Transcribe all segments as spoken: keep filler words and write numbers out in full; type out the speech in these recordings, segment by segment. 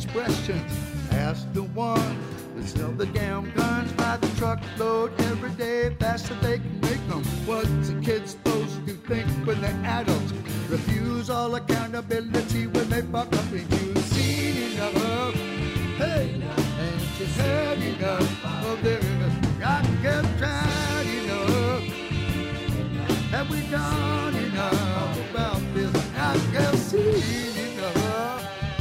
expressions. Ask the one that sell the damn guns by the truckload every day, fast so they can make them. What's a kid supposed to think when the adults refuse all accountability when they fuck up and you seen enough? Hey, and you heard enough of this. I get tried enough. Have we done enough about this? I get seen enough.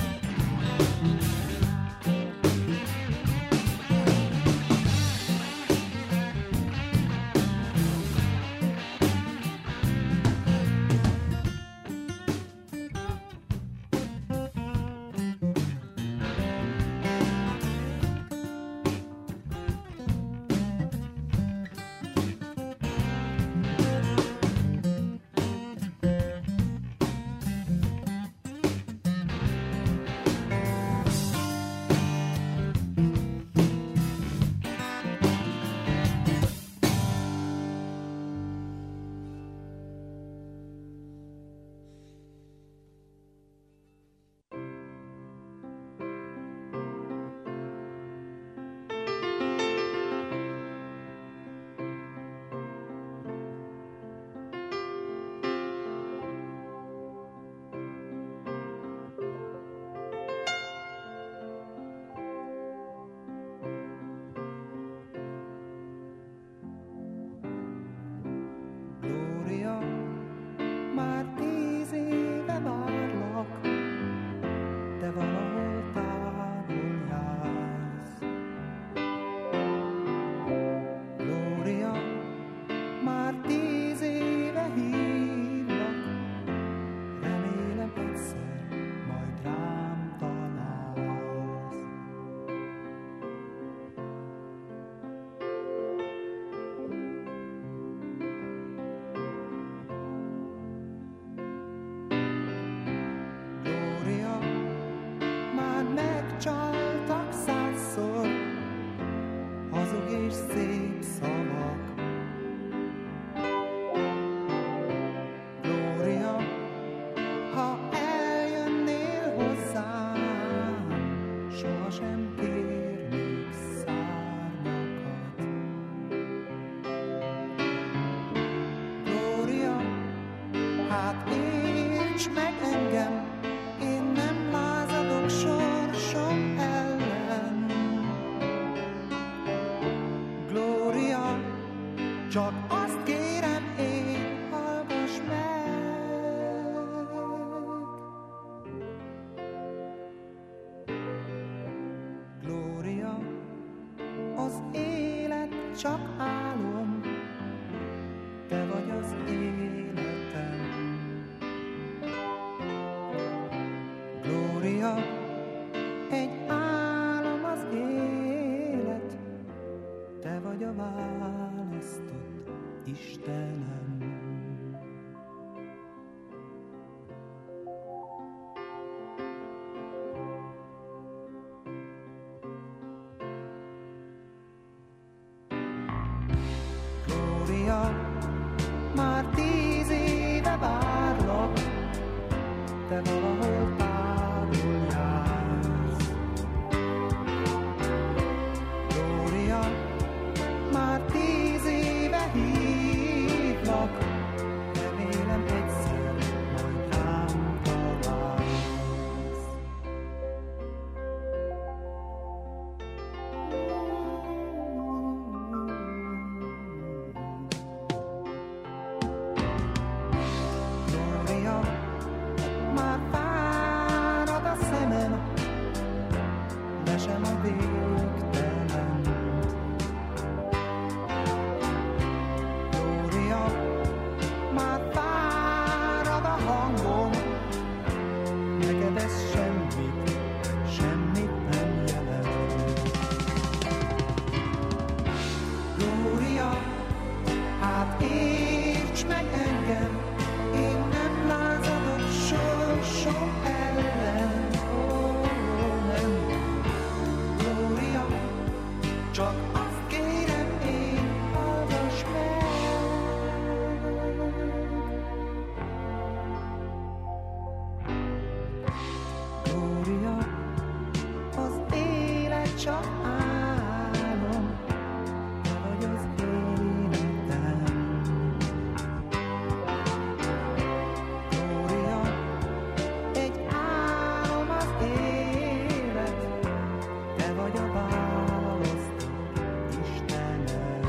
Csak azt kérem én, hallgass meg. Glória, az élet csak álom, te vagy az életem. Glória, egy álom az élet, te vagy a választott Istenem. Glória, már tíz éve várlak, te valahol távol jársz. Glória, már tíz éve hívlak, remélem egyszer majd rám találsz. Glória, már fárad a szemem, de sem a végtelen. Glória, már fárad a hangom, neked ez semmit, semmit nem jelent. Glória, hát érts meg engem, én nem lázadok sorsom ellen. Ó, nem. Glória, csak azt kérem én, hallgass meg. Glória, csak álom, te vagy az életem. Glória, egy álom az élet, te vagy a választó Istenem.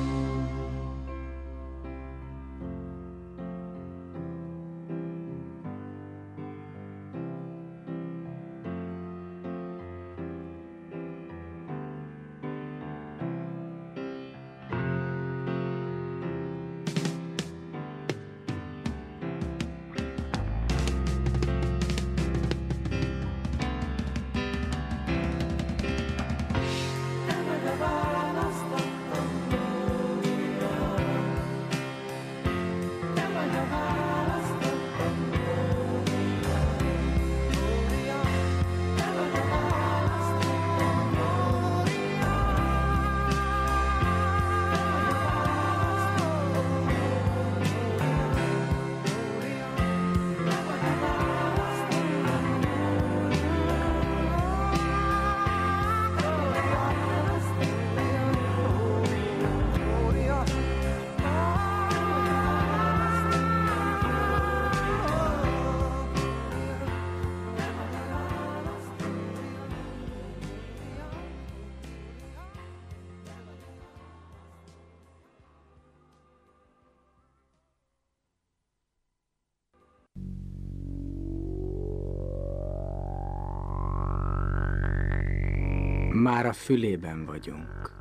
Már a fülében vagyunk.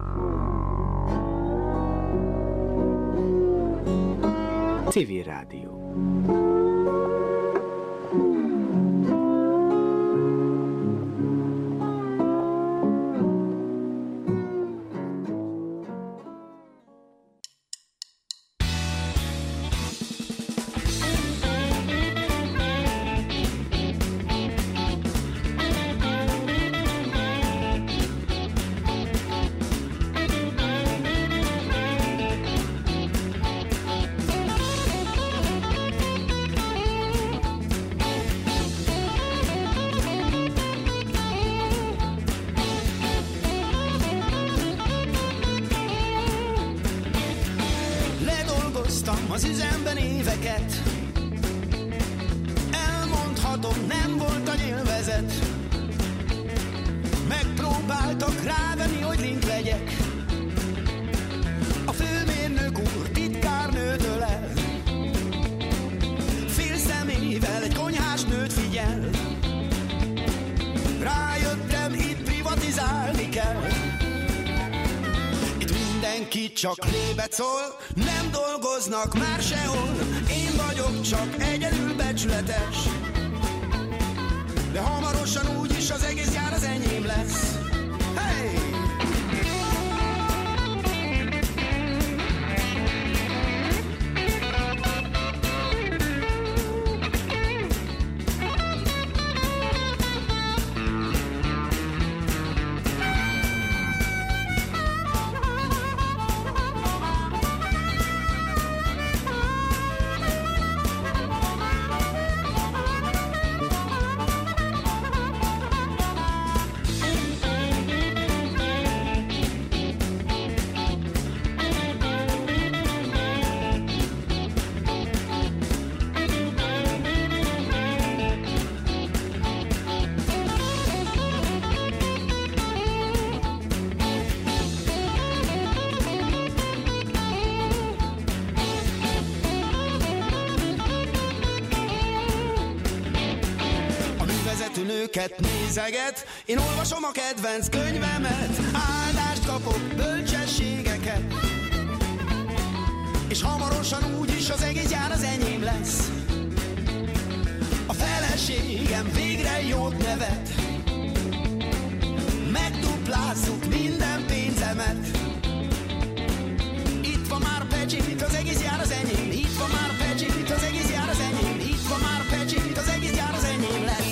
Civil Rádió. Az üzemben éveket, elmondhatom, nem volt a nyilvezet. Megpróbáltak rávenni, hogy link legyek. A főmérnök úr titkárnőtől el, fél szemével egy konyhás nőt figyel. Rájöttem, itt privatizálni kell. Mindenki csak lébet szól, nem dolgoznak már sehol. Én vagyok csak egyedül becsületes, de hamarosan úgyis az egész gyár az enyém lesz. Hey! Nőket nézeget, én olvasom a kedvenc könyvemet, áldást kapok, bölcsességeket, és hamarosan úgyis az egész gyár az enyém lesz. A feleségem végre jót nevet, megduplázzuk minden pénzemet. Itt van már Pecsit, az egész gyár az enyém. Itt van már Pecsit, az egész gyár az enyém. Itt van már Pecsit, az egész gyár az enyém lesz.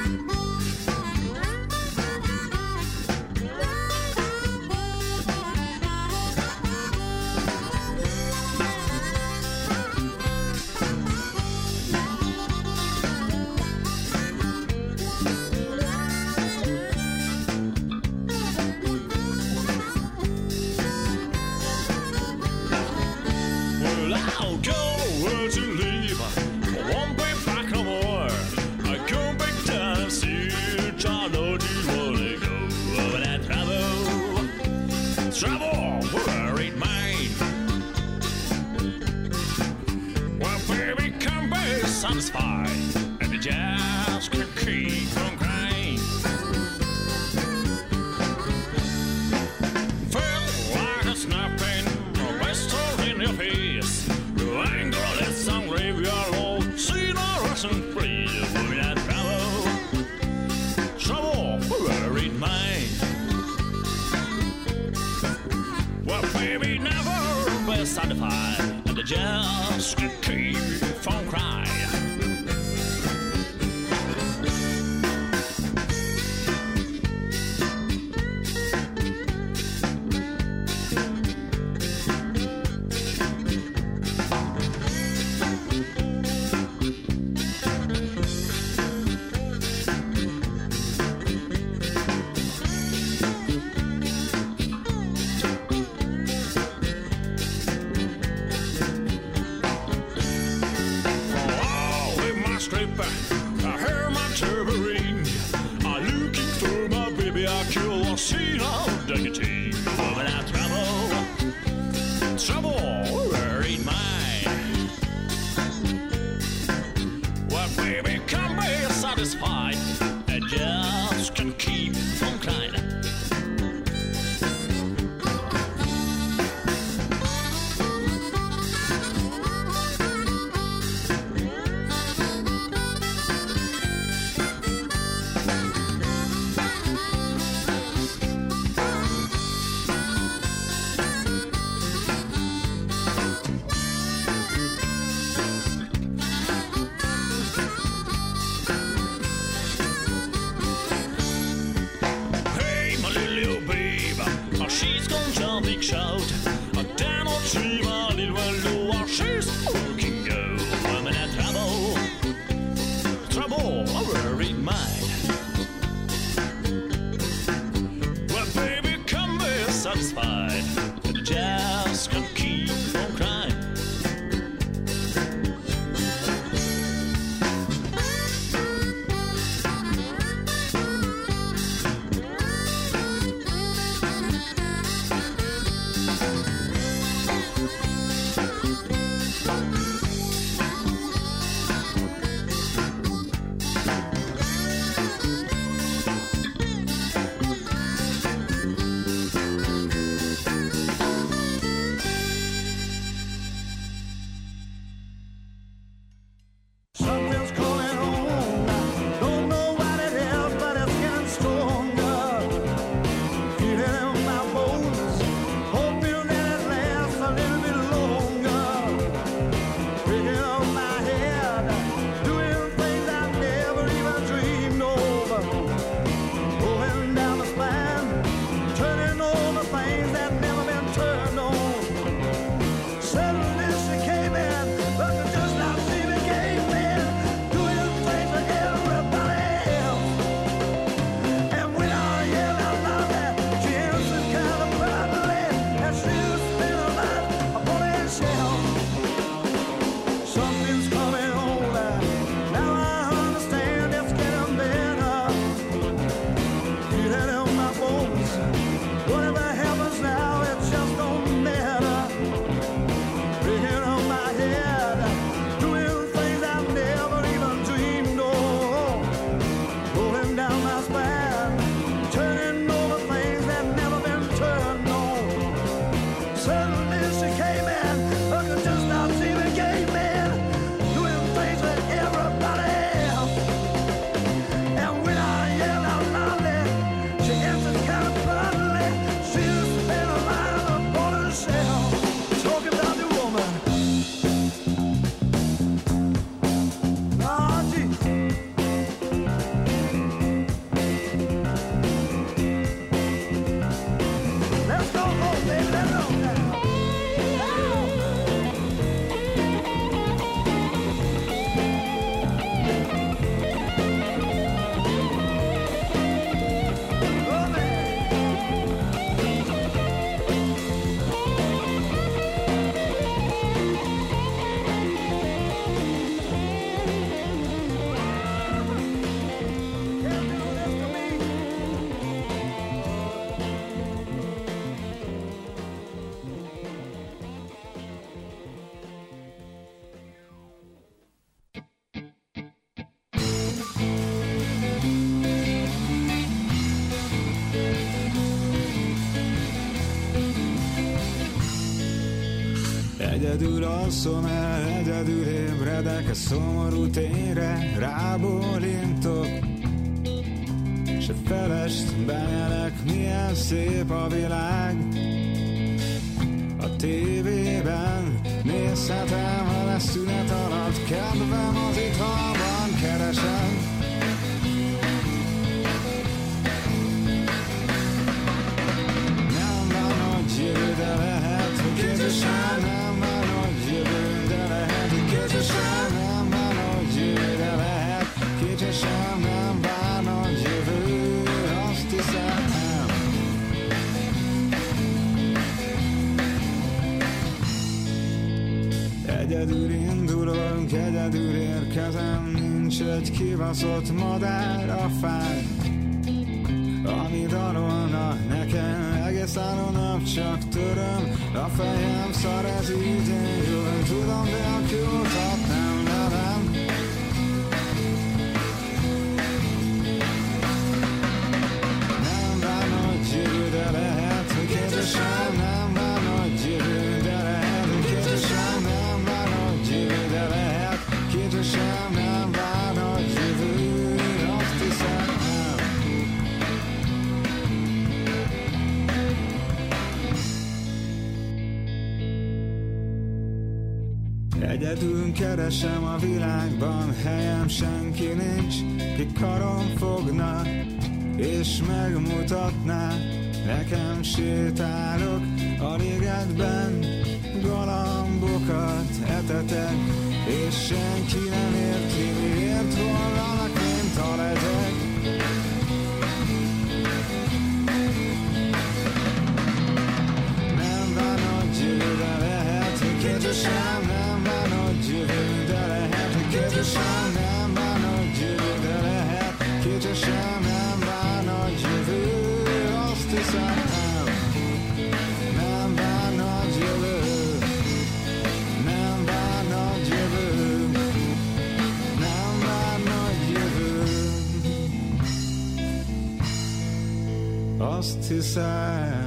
Well, I'll go where to leave. I won't be back no more. I go back down, see John O'Dean wanna go over that travel. Travel, where it mine. Well, baby, come be satisfied, and the jazz can keep on crying. Feel like a snapping, a whistle in your face. You ain't gonna let some graveyard low. See no Russian free with that trouble. Trouble, where it mine. Well, baby, never be satisfied, and the jazz can keep from crying. Oh, with my stripper, I hear my tambourine. I'm looking for my baby, I kill a scene of dignity. But I trouble, trouble, where ain't mine. Well, baby, come be satisfied, and just can keep from crying. Hey, my little babe, oh, she's gonna jump big shout. A damn old tree, my little one, oh, she's looking go. I'm in that trouble, trouble, where it mine. Well, baby, come be satisfied, and the jazz can keep on crying. Egyedül alszom el, egyedül ébredek a szomorú tényre, rábólintok, se felest benyelek, milyen szép a világ. A tévében nézhetem, ha lesz szünet alatt, kedvem az itthonban keresem. Nem van nagy jövő, de lehet, hogy közösen. Nem van nagy jövő, de lehet, hogy közösen. Nem van nagy jövő, de lehet, közösen. Nem van nagy jövő, azt hiszem. Egyedül indulok, egyedül érkezem, nincs egy kibaszott madár a fán, ami dalolna nekem, egész álló nap csak töröm, a fejem szar, ez így én jövök, tudom, de a kiutat nem velem. Nem vár nagy jövő, de lehet, hogy közösen. Nem vár nagy jövő, de lehet, hogy közösen. Nem vár nagy jövő, de lehet, közösen. Nem vár nagy jövő, azt hiszem. Egyedül keresem a világban, helyem senki nincs, ki karom fogna, és megmutatná. Nekem sétálok a ligetben, galambokat etetek, és senki nem érti, miért vallanak, mint a legyek. Nem van nagy jövő, de lehet, hogy közösen. Nem van nagy jövő, de lehet, hogy közösen. Nem van nagy jövő, de lehet, közösen. Nem van nagy jövő, azt hiszem. Nem van nagy jövő, nem van nagy jövő, nem van nagy jövő, azt hiszem.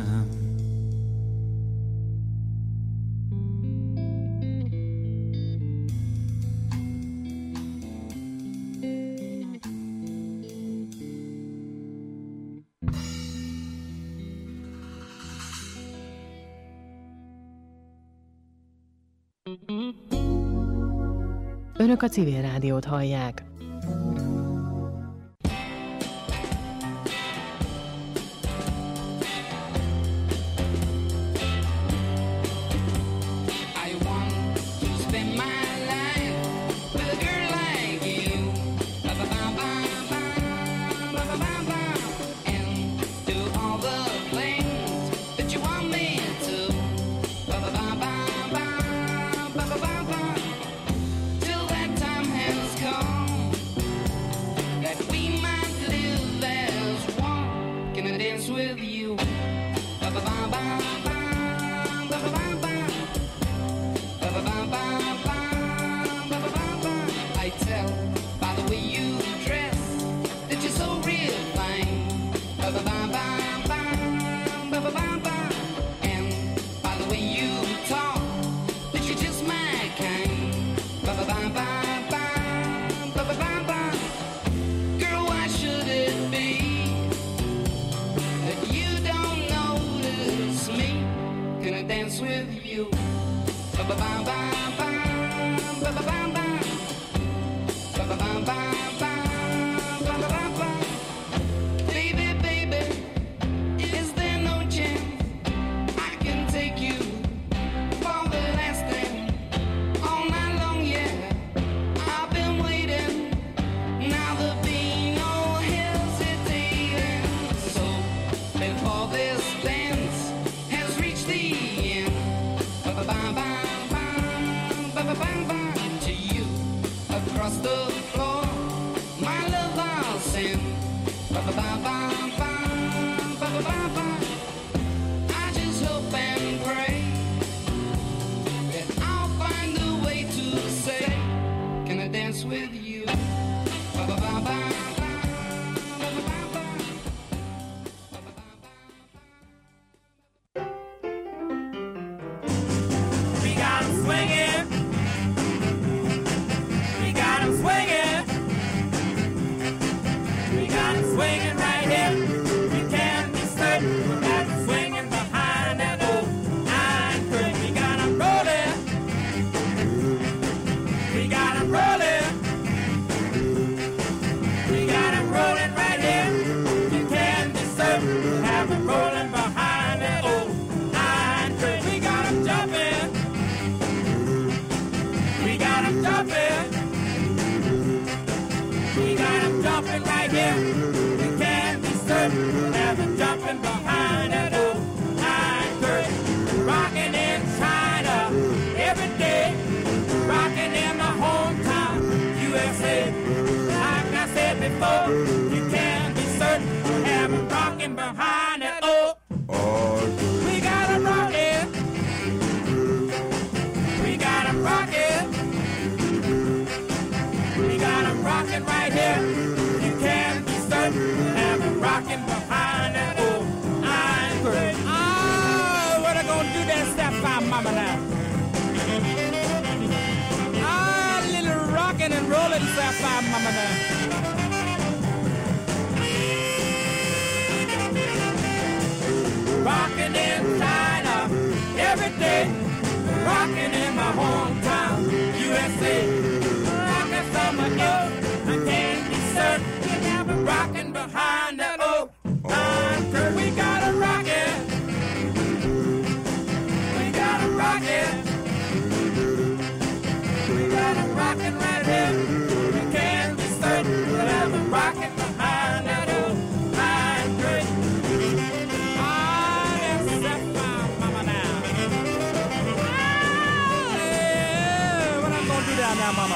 Önök a Civil Rádiót hallják. We got We got it swinging right here. You can be certain that it's swinging behind that old iron curtain. We got it rolling. We got it rolling. We got it rolling right here. You can be certain have it rolling behind that old iron curtain. We got it jumping. We got it jumping. We got him jumping right here. You can be certain have him jumping behind that old iron curtain. Rocking in China every day. Rocking in my hometown, U S A. Like I said before, you can be certain have him rocking behind that old. We got him rocking. We got him rocking. We got him rocking right here. You can be certain have him rocking behind that old iron curtain. Oh, what I gonna do that step by mama now? Ah, little rocking and rolling step by mama now. Rocking in China every day. Rocking in my hometown, U S A. Rocking somewhere else, I can't be certain. You never rocking behind that old iron curtain. We got a rockin'. We got a rockin'. We got a rockin' right here. You can't be certain. You never rocking behind that old iron curtain. Ah, that's that's my mama now. Ah, yeah. What I'm gonna do down now, mama?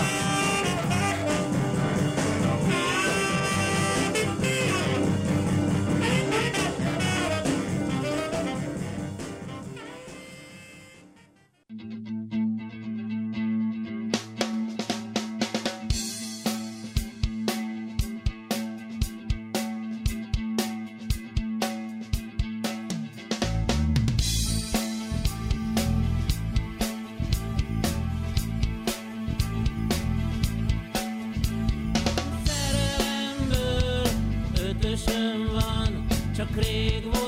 Szerelemből ötösöm van, csak rég volt.